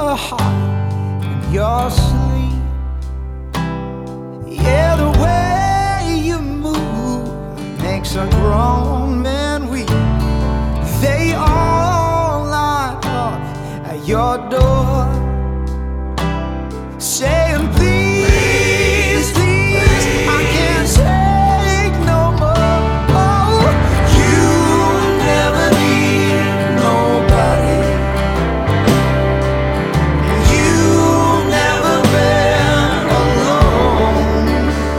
your heart and your sleep. Yeah, the way you move makes a grown man weep. They all line up at your door, saying please, please, I can't take no more. Oh, you'll never need nobody, you've never been alone.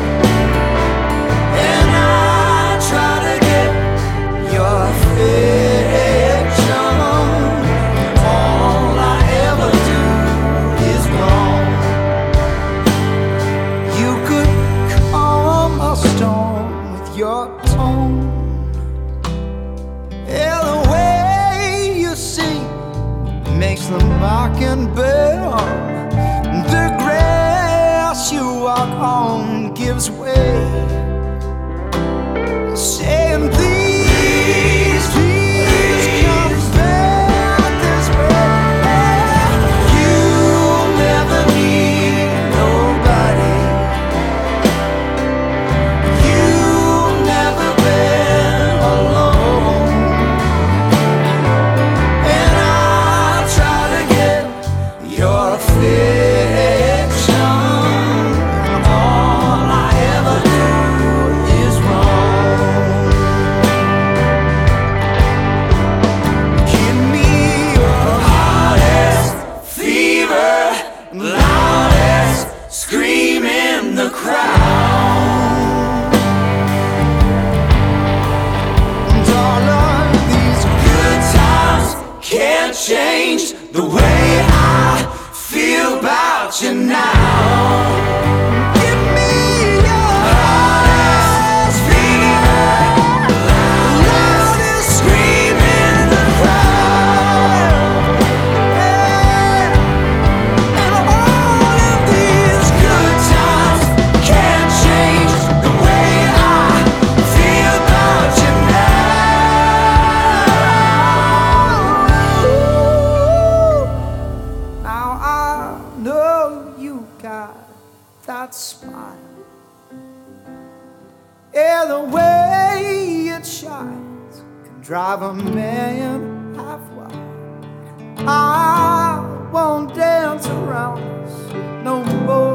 And I try to get your affection, all I ever do is wrong. You could calm a storm with your tone. Yeah, the way you sing makes the mockingbird hum. The grass you walk on gives way, saying please, please come back this way. You'll never need nobody, you've never been alone. And I try to get your affection, all I ever do is wrong. Give me your hottest fever, loudest scream in the crowd. And all of these good times can't change the way I feel about you now. Give me your hottest fever, loudest scream in the crowd. Yeah. And all of these good times can't change the way I feel about you now. Now I know you got that smile. Yeah, the way it shines can drive a man half wild. I won't dance around this no more.